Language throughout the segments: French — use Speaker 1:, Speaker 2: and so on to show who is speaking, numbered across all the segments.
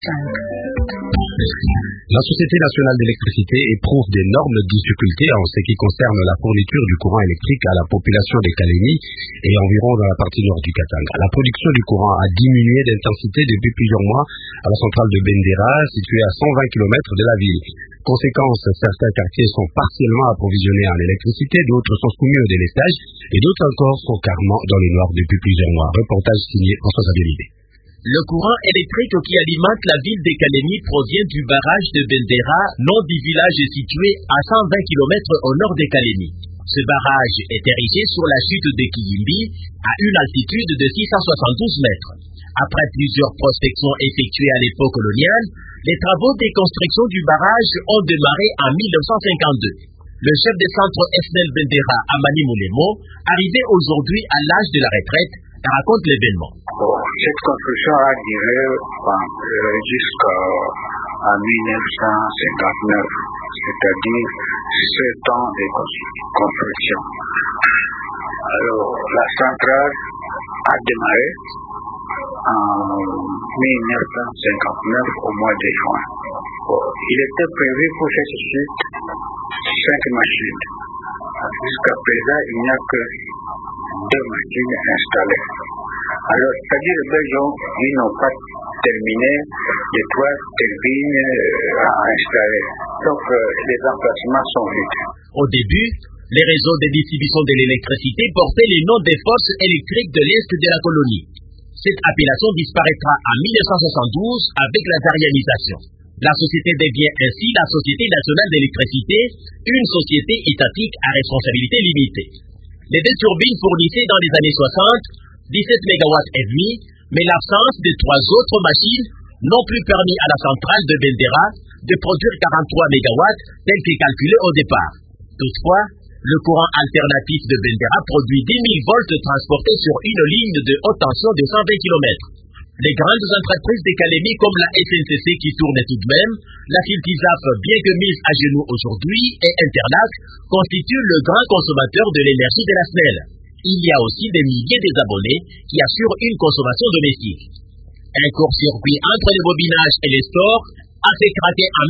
Speaker 1: La Société nationale d'électricité éprouve d'énormes difficultés en ce qui concerne la fourniture du courant électrique à la population de Kalemi et environ dans la partie nord du Katanga. La production du courant a diminué d'intensité depuis plusieurs mois à la centrale de Bendera, située à 120 km de la ville. Conséquence, certains quartiers sont partiellement approvisionnés en électricité, d'autres sont soumis au délestage et d'autres encore sont carrément dans le noir depuis plusieurs mois. Reportage signé François Xavier.
Speaker 2: Le courant électrique qui alimente la ville de Kalemi provient du barrage de Bendera, nom du village situé à 120 km au nord de Kalemi. Ce barrage est érigé sur la chute de Kiyimbi à une altitude de 672 mètres. Après plusieurs prospections effectuées à l'époque coloniale, les travaux de construction du barrage ont démarré en 1952. Le chef de centre SNEL Bendera, Amani Moulemo, arrivé aujourd'hui à l'âge de la retraite, raconte l'événement.
Speaker 3: Cette construction a duré jusqu'à 1959, c'est-à-dire 7 ans de construction. Alors, la centrale a démarré en 1959 au mois de juin. Il était prévu pour cette suite 5 machines. Jusqu'à présent, il n'y a que 2 machines installées. Alors, c'est-à-dire les Belges, ils n'ont pas terminé les 3 turbines à installer. Donc, les emplacements sont vides.
Speaker 2: Au début, les réseaux de distribution de l'électricité portaient les noms des forces électriques de l'Est de la colonie. Cette appellation disparaîtra en 1972 avec la zarianisation. La société devient ainsi la Société nationale d'électricité, une société étatique à responsabilité limitée. Les 2 turbines fournissaient dans les années 60 17 MW et demi, mais l'absence de 3 autres machines n'ont plus permis à la centrale de Bendera de produire 43 MW tel que calculé au départ. Toutefois, le courant alternatif de Bendera produit 10 000 volts transportés sur une ligne de haute tension de 120 km. Les grandes entreprises de Kalemi comme la SNCC qui tourne tout de même, la Filtisaf bien que mise à genoux aujourd'hui et Interlac constituent le grand consommateur de l'énergie de la SNEL. Il y a aussi des milliers de abonnés qui assurent une consommation domestique. Un court-circuit entre les bobinages et les stores a fait craquer en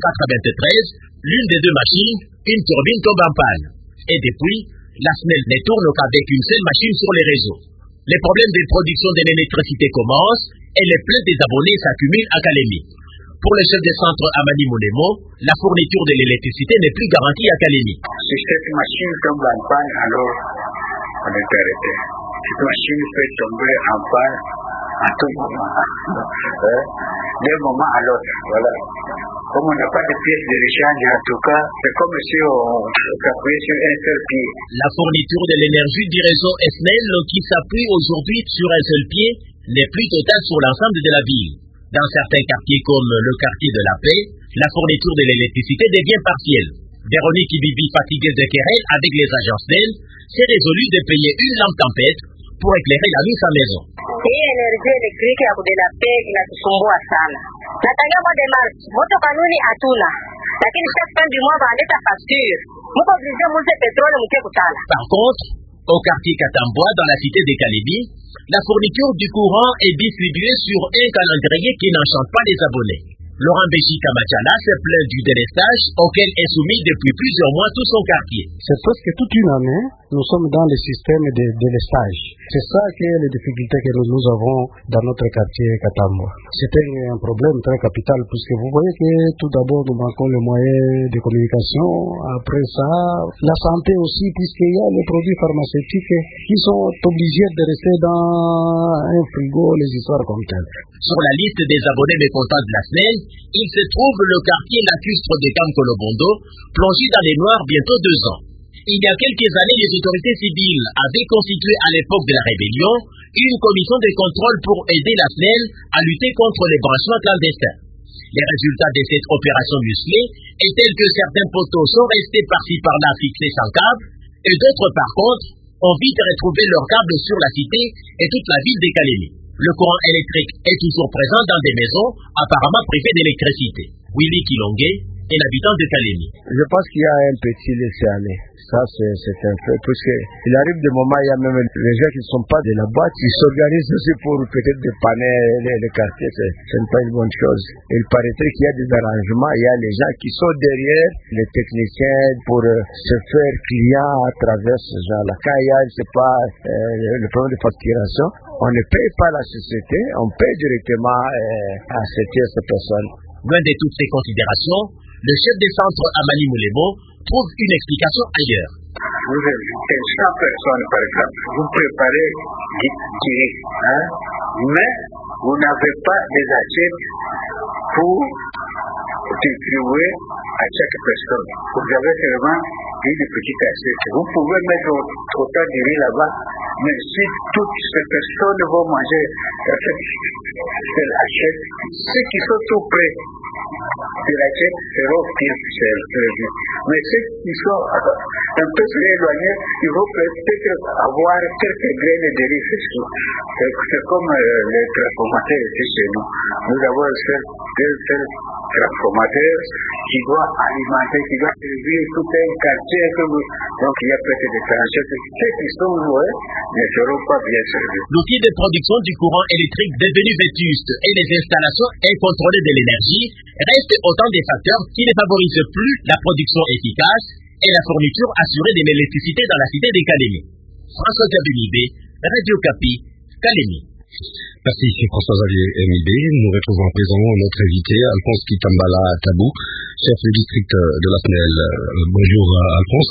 Speaker 2: 1993 l'une des 2 machines, une turbine tombe en panne. Et depuis, la SNEL ne tourne qu'avec une seule machine sur les réseaux. Les problèmes de production de l'électricité commencent et les plaintes des abonnés s'accumulent à Kalemi. Pour le chef de centre Amani Moulemo, la fourniture de l'électricité n'est plus garantie à Kalemi.
Speaker 3: Si cette machine tombe en panne, alors on est arrêté. Cette machine peut tomber en panne à tout moment. D'un moment à l'autre, voilà. Comme on n'a pas de pièces de rechange, en tout cas, c'est comme si on s'appuyait sur un seul pied.
Speaker 2: La fourniture de l'énergie du réseau SNEL, qui s'appuie aujourd'hui sur un seul pied, n'est plus totale sur l'ensemble de la ville. Dans certains quartiers comme le quartier de la Paix, la fourniture de l'électricité devient partielle. Véronique Bibi, fatiguée de querelle avec les agences SNEL, s'est résolue de payer une lampe tempête pour éclairer la nuit sa maison.
Speaker 4: Hii energia elektriki ya kudela pe inatusumbua sana. Natangia mois de mars, moto kanuni hatuna. Lakini chaque fin du mois bandeta facture. Muko obligé muze pétrole muke kutala.
Speaker 2: Par contre, au quartier Katamboa dans la cité de Kalemi, la fourniture du courant est distribuée sur un calendrier qui n'enchante pas les abonnés. Laurent Béchi Kamachala se plaint du délestage auquel est soumis depuis plusieurs mois tout son quartier.
Speaker 5: C'est presque toute une année, nous sommes dans le système de délestage. C'est ça qui est les difficultés que nous avons dans notre quartier Katamboa. C'était un problème très capital puisque vous voyez que tout d'abord nous manquons les moyens de communication. Après ça, la santé aussi puisqu'il y a les produits pharmaceutiques qui sont obligés de rester dans un frigo, les histoires comme telles.
Speaker 2: Sur la liste des abonnés mécontents de la SNEL, il se trouve le quartier lacustre de Kamkolobondo, plongé dans les noirs bientôt 2 ans. Il y a quelques années, les autorités civiles avaient constitué à l'époque de la rébellion une commission de contrôle pour aider la SNEL à lutter contre les branchements clandestins. Les résultats de cette opération musclée est tels que certains poteaux sont restés par-ci par-là fixés sans câble, et d'autres par contre ont vite retrouvé leurs câbles sur la cité et toute la ville de Kalemi. Le courant électrique est toujours présent dans des maisons apparemment privées d'électricité. Willy Kilonge, un habitant de Kalemi.
Speaker 6: Je pense qu'il y a un petit laisser-aller. Ça, c'est un fait. Parce qu'il arrive des moments, il y a même les gens qui ne sont pas de la boîte, qui s'organisent aussi pour peut-être dépanner les quartiers. Ce n'est pas une bonne chose. Il paraîtrait qu'il y a des arrangements. Il y a les gens qui sont derrière les techniciens pour se faire client à travers ce genre-là. Quand il y a, je sais pas, le problème de facturation, on ne paye pas la société, on paye directement à cette personne.
Speaker 2: Loin de toutes ces considérations, le chef des centres Amani Moulebo trouve une explication ailleurs.
Speaker 3: Vous invitez 100 personnes par exemple, vous préparez du tiré, mais vous n'avez pas des assiettes pour distribuer à chaque personne. Vous avez seulement une petite assiette. Vous pouvez mettre autant de riz là-bas, mais si toutes ces personnes vont manger cette assiette, ceux qui sont tout près de l'assiette seront pires. Mais ceux qui sont un peu plus éloignés, ils vont peut-être avoir quelques graines de riz. C'est comme les transformateurs ici chez nous. Nous avons un seul transformateur qui doit alimenter, qui doit servir tout un quartier. Donc il y a peut-être des tranchettes. Ceux qui sont loin ne seront pas bien servis.
Speaker 2: L'outil de production du courant électrique devenu vétuste et les installations incontrôlées de l'énergie restent autant des facteurs qui ne favorisent plus la production efficace et la fourniture assurée de l'électricité dans la cité de Kalemi. François Gabinibé, Radio Kapi, Kalemi.
Speaker 1: Merci, c'est François-Xavier Mibé. Nous retrouvons à présent notre invité, Alphonse Kitambala Tabou, chef du district de la SNEL. Bonjour Alphonse.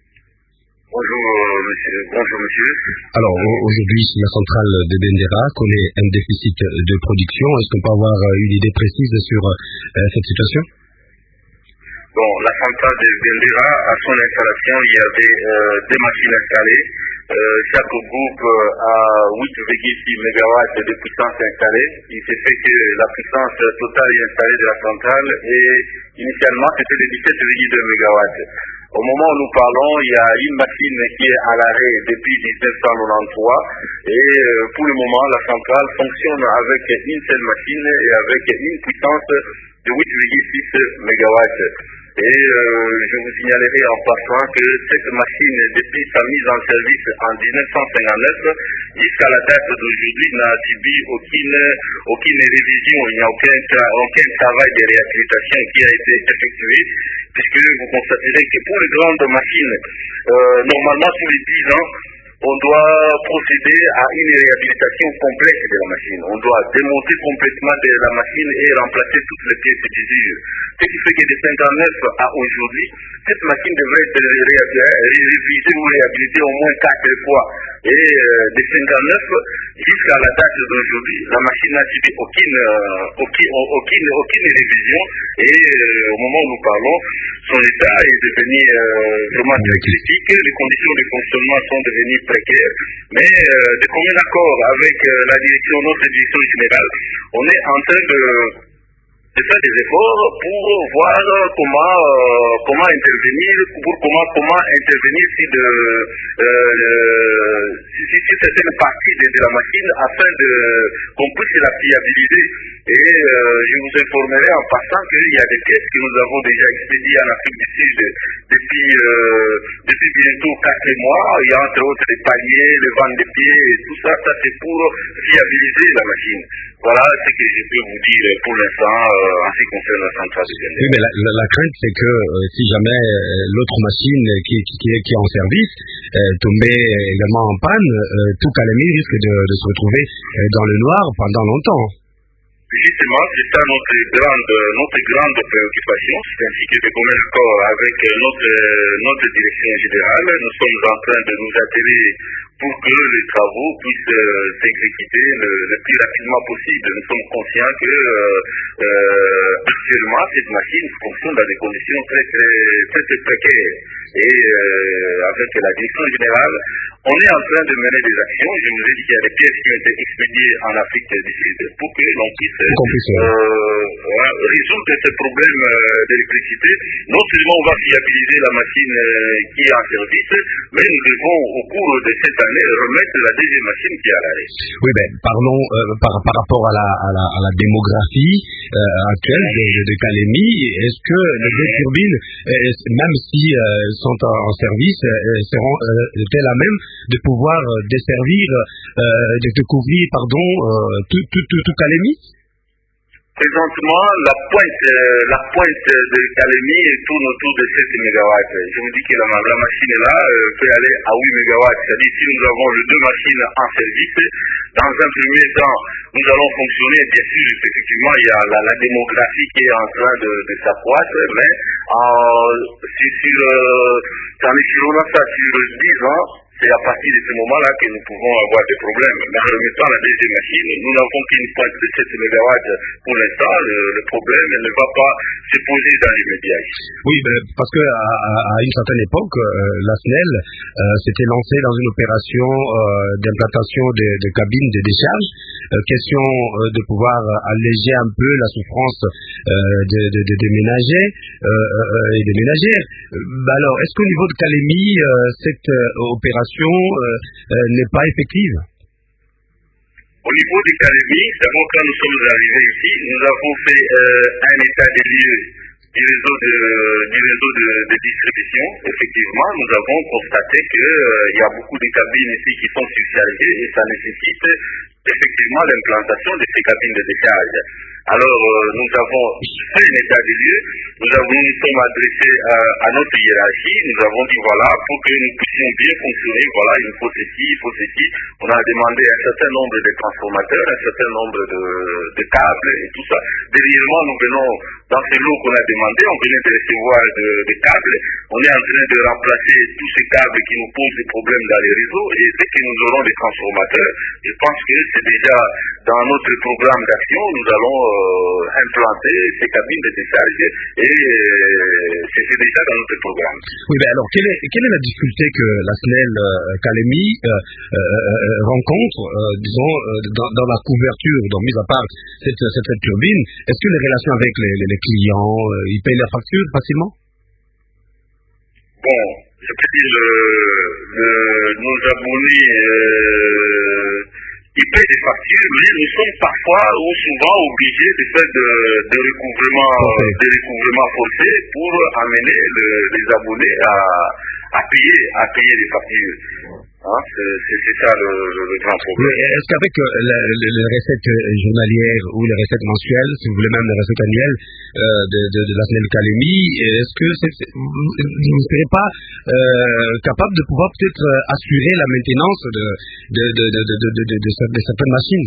Speaker 7: Bonjour monsieur.
Speaker 1: Alors aujourd'hui, la centrale de Bendera connaît un déficit de production. Est-ce qu'on peut avoir une idée précise sur cette situation?
Speaker 7: Bon, la centrale de Bendera, à son installation, il y avait des machines installées. Chaque groupe a 8,6 MW de puissance installée. Il s'est fait que la puissance totale installée de la centrale et initialement c'était de 17,2 MW. Au moment où nous parlons, il y a une machine qui est à l'arrêt depuis 1993 et pour le moment la centrale fonctionne avec une seule machine et avec une puissance de 8,6 MW. Et je vous signalerai en passant que cette machine, depuis sa mise en service en 1959, jusqu'à la date d'aujourd'hui, n'a subi aucune révision. Il n'y a aucun travail de réhabilitation qui a été effectué, puisque vous constaterez que pour les grandes machines, normalement tous les 10 ans, on doit procéder à une réhabilitation complète de la machine. On doit démonter complètement de la machine et remplacer toutes les pièces d'usure. Ce qui fait que de 59 à aujourd'hui, cette machine devrait être révisée ou réhabilitée au moins 4 fois. Et de 59 jusqu'à la date d'aujourd'hui, la machine n'a subi aucune révision. Et au moment où nous parlons, son état est devenu vraiment très critique. Les conditions de fonctionnement sont devenues précaires. Mais de commun accord avec la direction, notre direction générale, on est en train de faire des efforts pour voir comment intervenir si certaines parties de la machine afin qu'on puisse la fiabiliser. Et je vous informerai en passant qu'il y a des pièces que nous avons déjà expédiées en Afrique du Sud depuis bientôt 4 mois. Il y a entre autres les paliers, les ventes de pieds et tout ça. Ça c'est pour fiabiliser la machine. Voilà ce que je peux vous dire pour l'instant en ce qui concerne la centrale de Bendera.
Speaker 1: Oui, mais la crainte, c'est que si jamais l'autre machine qui est en service tombait également en panne, tout Kalemi risque de se retrouver dans le noir pendant longtemps.
Speaker 7: Justement, c'est ça notre grande préoccupation. C'est ainsi que de commun accord avec notre direction générale, nous sommes en train de nous atteler pour que les travaux puissent s'exécuter le plus rapidement possible. Nous sommes conscients que actuellement cette machine fonctionne dans des conditions très précaires. Et avec la direction générale, on est en train de mener des actions. Je vous ai dit qu'il y a des pièces qui ont été expédiées en Afrique du Sud pour que l'on puisse résoudre ce problème d'électricité, non seulement on va fiabiliser la machine qui est en service, mais nous devons au cours de cette année remettre la deuxième machine qui est à l'arrêt.
Speaker 1: Oui, parlons par rapport à la démographie actuelle de Kalemi. Est-ce que les deux turbines, même si sont en service, seront-elles à même de pouvoir desservir, de couvrir, tout Kalemi?
Speaker 7: Présentement, la pointe de Kalemi tourne autour de 7 MW. Je vous dis que la machine là peut aller à 8 MW. C'est-à-dire si nous avons les deux machines en service, dans un premier temps, nous allons fonctionner. Bien sûr, effectivement, il y a la démographie qui est en train de s'accroître, mais en échelonnant ça sur 10 ans, c'est à partir de ce moment-là que nous pouvons avoir des problèmes. Mais en remettant la deuxième machine, nous n'avons qu'une pointe de 7 MW pour l'instant. Le problème ne va pas se poser dans l'immédiat.
Speaker 1: Oui, parce que à une certaine époque, la SNEL s'était lancée dans une opération d'implantation de cabines de décharge. Question de pouvoir alléger un peu la souffrance des ménagers et des ménagères. Alors, est-ce qu'au niveau de Kalemi, cette opération n'est pas effective?
Speaker 7: Au niveau de Kalemi, d'abord quand nous sommes arrivés ici, nous avons fait un état des lieux du réseau de distribution. Effectivement, nous avons constaté qu'il y a beaucoup de cabines ici qui sont surchargées et ça nécessite effectivement l'implantation de ces cabines de décharge. Alors, nous avons fait un état des lieux, nous sommes adressés à notre hiérarchie, nous avons dit voilà, pour que nous puissions bien fonctionner, voilà, il faut ceci, on a demandé un certain nombre de transformateurs, un certain nombre de câbles et tout ça. Dernièrement, nous venons, dans ces lots qu'on a demandé, on venait de recevoir des câbles, on est en train de remplacer tous ces câbles qui nous posent des problèmes dans les réseaux, et dès que nous aurons des transformateurs, je pense que c'est déjà dans notre programme d'action, nous allons implanter ces cabines de décharge et c'est déjà dans notre programme.
Speaker 1: Oui, alors quelle est la difficulté que la SNEL Kalemi rencontre, disons, dans la couverture, donc mis à part cette turbine, est-ce que les relations avec les clients, ils payent leurs factures facilement?
Speaker 7: Bon, je peux dire nos abonnés ils payent des factures, mais nous sommes parfois ou souvent obligés de faire des recouvrements forcés pour amener les abonnés à payer les factures. C'est ça le grand problème.
Speaker 1: Est-ce qu'avec les recettes journalières ou les recettes mensuelles, si vous voulez même les recettes annuelles de la SNEL Kalemi, est-ce que vous ne serez pas capable de pouvoir peut-être assurer la maintenance de certaines machines?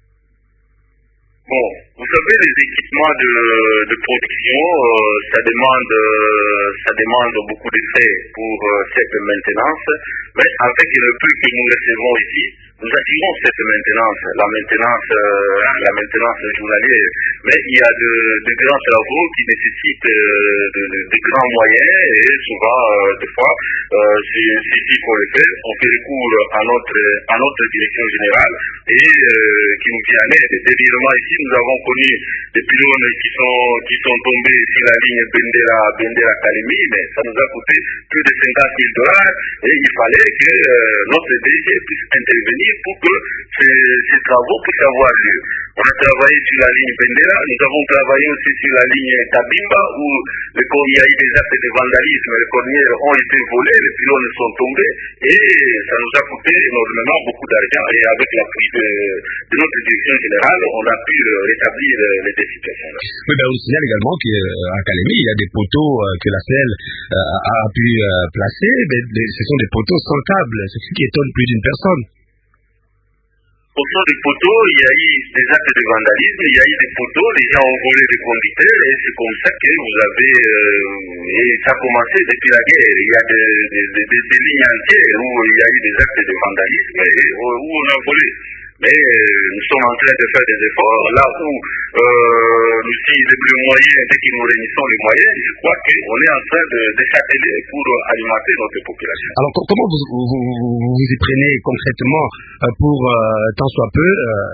Speaker 7: Bon, vous savez, les équipements de production, ça demande beaucoup de frais pour cette maintenance, mais avec le peu que nous recevons ici, nous assurons cette maintenance, la maintenance journalière. Mais il y a de grands travaux qui nécessitent de grands moyens et souvent, des fois, s'il faut le faire, on fait recours à notre direction générale et qui nous vient en aide. Dernièrement ici, nous avons connu des pylônes qui sont tombés sur la ligne Bendera Kalemi, mais ça nous a coûté plus de $50,000 et il fallait que notre DG puisse intervenir pour que ces travaux puissent avoir lieu. On a travaillé sur la ligne Bendera, nous avons travaillé aussi sur la ligne Tabimba où il y a eu des actes de vandalisme, les cornières ont été volées, les pylônes sont tombés et ça nous a coûté énormément beaucoup d'argent et avec l'appui de notre direction générale, on a pu rétablir les situations.
Speaker 1: Oui, on signale également qu'à Kalemi, il y a des poteaux que la SNEL a pu placer, mais ce sont des poteaux sans câble, ce qui étonne plus d'une personne.
Speaker 7: Autour des poteaux, il y a eu des actes de vandalisme, il y a eu des poteaux, les gens ont volé des conducteurs et c'est comme ça que vous avez, et ça a commencé depuis la guerre, il y a des lignes entières où il y a eu des actes de vandalisme et où on a volé. Mais nous sommes en train de faire des efforts là où aussi le moyen, dès que nous réunissons les moyens, je crois qu'on est en train de s'atteler pour alimenter notre population.
Speaker 1: Alors comment vous y prenez concrètement pour tant soit peu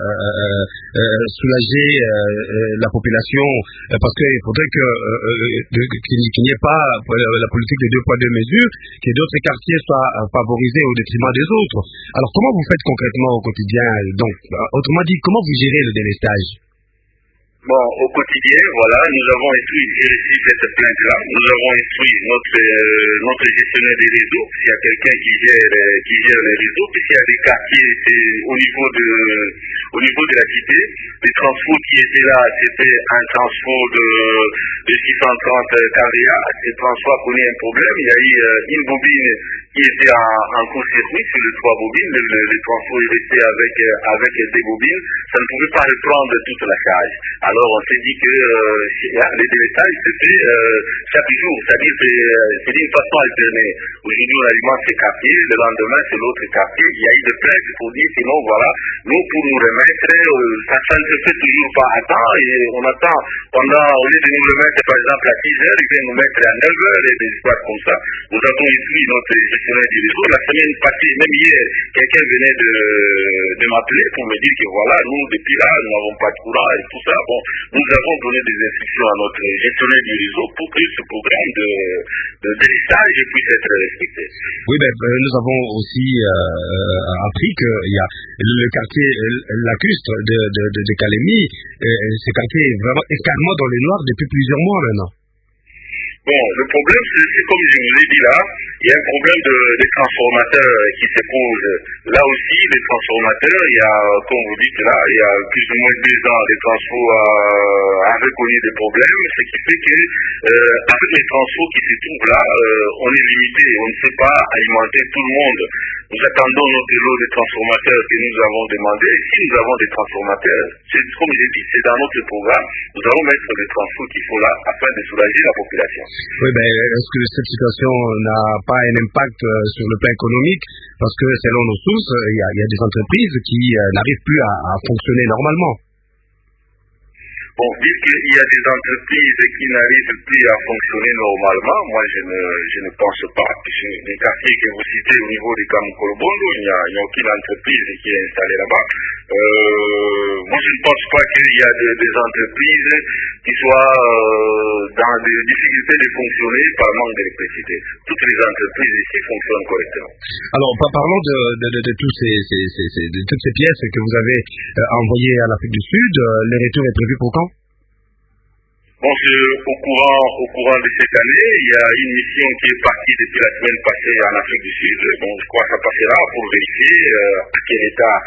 Speaker 1: soulager la population, parce qu'il faudrait qu'il n'y ait pas la politique de 2 poids 2 mesures, que d'autres quartiers soient favorisés au détriment des autres. Alors comment vous faites concrètement au quotidien? Donc autrement dit, comment vous gérez le délestage?
Speaker 7: Bon, au quotidien, voilà, nous avons instruit, j'ai reçu cette plainte-là, nous avons instruit notre gestionnaire des réseaux, s'il y a quelqu'un qui gère les réseaux, puis s'il y a des quartiers, c'est au niveau de la cité, les transports qui étaient là, c'était un transport de 630 kVA, ce transport connaît un problème, il y a eu une bobine qui était en court-circuit sur les 3 bobines, le transport est resté avec des bobines, ça ne pouvait pas reprendre toute la charge. Alors on s'est dit que les délestages se fait chaque jour, c'est-à-dire c'est d'une façon alternée. Aujourd'hui on alimente ces quartiers, le lendemain c'est l'autre quartier, il y a eu des plaintes pour dire que non, voilà, nous pour nous remettre, ça ne se fait toujours pas à temps, et on attend pendant, au lieu de nous remettre par exemple à 6 heures, ils viennent nous mettre à 9 heures et des histoires comme ça. Nous avons ici notre gestionnaire du réseau. La semaine passée, même hier, quelqu'un venait de m'appeler pour me dire que voilà, nous depuis là, nous n'avons pas de courant et tout ça. Bon, nous avons donné des instructions à notre gestionnaire du réseau pour que ce programme de délestage puisse être respecté.
Speaker 1: Oui, nous avons aussi appris qu'il y a le quartier lacustre de Kalemi, ce quartier est vraiment escarmant dans le noir depuis plusieurs mois maintenant.
Speaker 7: Bon, le problème, c'est comme je vous ai dit là, il y a un problème de transformateurs qui se pose. Là aussi, les transformateurs, il y a, comme vous dites là, il y a plus ou moins 2 ans, les transports avaient connu des problèmes, ce qui fait que, avec les transports qui se trouvent là, on est limité, on ne sait pas alimenter tout le monde. Nous attendons notre lot de transformateurs que nous avons demandé. Si nous avons des transformateurs, comme j'ai dit, c'est dans notre programme, nous allons mettre les transports qu'il faut là afin de soulager la population.
Speaker 1: Oui, est-ce que cette situation n'a pas un impact sur le plan économique? Parce que selon nos sources, il y a des entreprises qui n'arrivent plus à fonctionner normalement.
Speaker 7: Bon, puisqu'il y a des entreprises qui n'arrivent plus à fonctionner normalement, moi je ne pense pas, puisque les quartiers que vous citez au niveau du Kamukolobondo, il n'y a aucune entreprise qui est installée là-bas. Moi je ne pense pas qu'il y a des entreprises qui soient dans des difficultés de fonctionner par manque d'électricité. Toutes les entreprises ici fonctionnent correctement.
Speaker 1: Alors, parlons de toutes ces pièces que vous avez envoyées à l'Afrique du Sud. Le retour est prévu pour quand?
Speaker 7: Bon, au courant de cette année, il y a une mission qui est partie depuis la semaine passée en Afrique du Sud. Bon, je crois que ça passera pour vérifier à quel état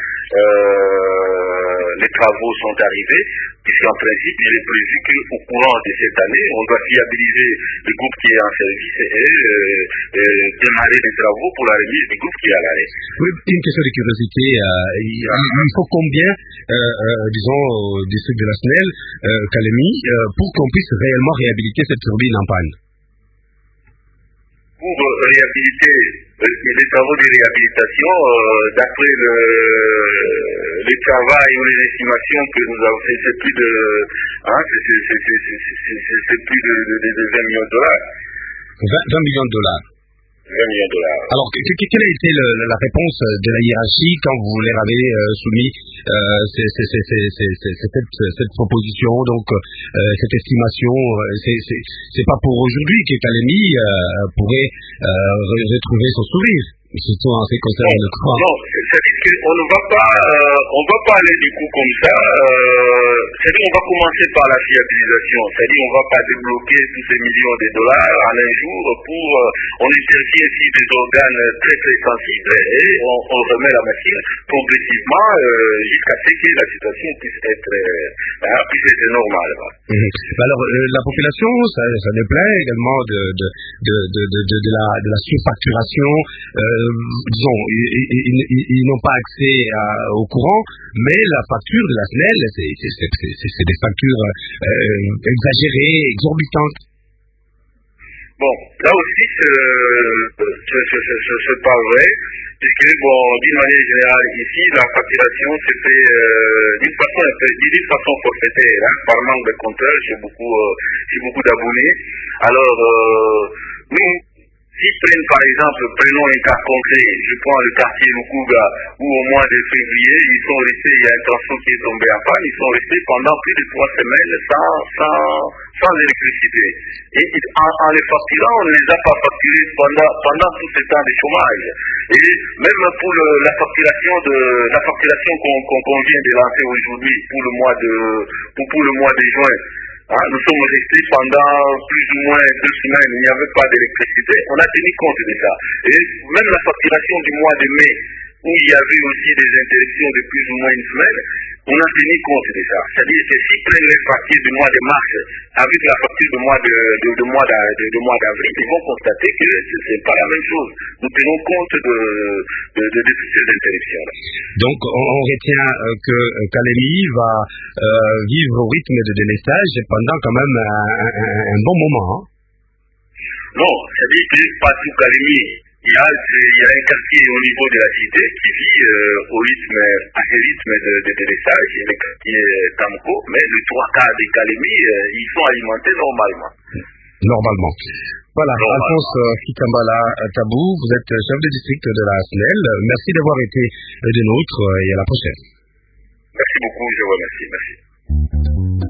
Speaker 7: les travaux sont arrivés, puisqu'en principe, il est prévu qu'au courant de cette année, on doit fiabiliser le groupe qui est en service et démarrer les travaux pour la remise du groupe qui est à l'arrêt.
Speaker 1: Oui, une question de curiosité. Il faut combien, disons, au district de la SNEL, Kalemi, pour qu'on puisse réellement réhabiliter cette turbine en panne?
Speaker 7: Pour réhabiliter les travaux de réhabilitation, d'après le travail ou les estimations que nous avons fait, c'est plus de 20 millions de dollars.
Speaker 1: 20 millions de dollars.
Speaker 7: 20 millions de dollars.
Speaker 1: Alors, quelle a été la réponse de la hiérarchie quand vous leur avez soumis cette proposition, donc cette estimation? C'est pas pour aujourd'hui que Kalemi pourrait retrouver son sourire, surtout en ce qui concerne le courant.
Speaker 7: Non, c'est-à-dire qu'on ne va pas aller du coup comme ça. C'est-à-dire qu'on va commencer par la fiabilisation. C'est-à-dire on ne va pas débloquer tous ces millions de dollars en un jour pour on intervient ici des organes très très sensibles et on remet la machine progressivement jusqu'à ce que la situation puisse être normale.
Speaker 1: Alors la population, ça déplaît également de la surfacturation. Disons, ils n'ont pas accès au courant, mais la facture de la SNEL, c'est des factures exagérées, exorbitantes.
Speaker 7: Bon, là aussi, c'est pas vrai, puisque, bon, d'une manière générale, ici, la facturation se fait d'une façon forfaitaire, hein, par manque de compteurs, j'ai beaucoup d'abonnés. Alors, nous, si par exemple, prenons un cas concret, je prends le quartier Lukuga, où au mois de février, ils sont restés, il y a un tronçon qui est tombé en panne, ils sont restés pendant plus de 3 semaines sans électricité. Et en les facturant, on ne les a pas facturés pendant tout ce temps de chômage. Et même pour la facturation qu'on vient de lancer aujourd'hui, pour le mois de juin, hein, nous sommes restés pendant plus ou moins 2 semaines, il n'y avait pas d'électricité, on a tenu compte de ça. Et même la facturation du mois de mai, où il y avait aussi des interruptions de plus ou moins une semaine, on a tenu compte de ça. C'est-à-dire que s'ils prennent les factures du mois de mars avec la facture du mois d'avril, ils vont constater que ce n'est pas la même chose. Nous tenons compte de toutes ces interruptions-là.
Speaker 1: Donc on retient que Kalemi va vivre au rythme de délestage pendant quand même un bon moment. Hein?
Speaker 7: Non, c'est-à-dire que pas tout Kalemi. Il y a un quartier au niveau de la cité qui vit à ce rythme de délestage, le quartier Tamko, mais les 3 quarts des Kalemi, ils sont alimentés normalement.
Speaker 1: Normalement. Voilà, Alphonse Kitambala Tabou, vous êtes chef de district de la SNEL. Merci d'avoir été des nôtres et à la prochaine.
Speaker 7: Merci beaucoup, je vous remercie. Merci.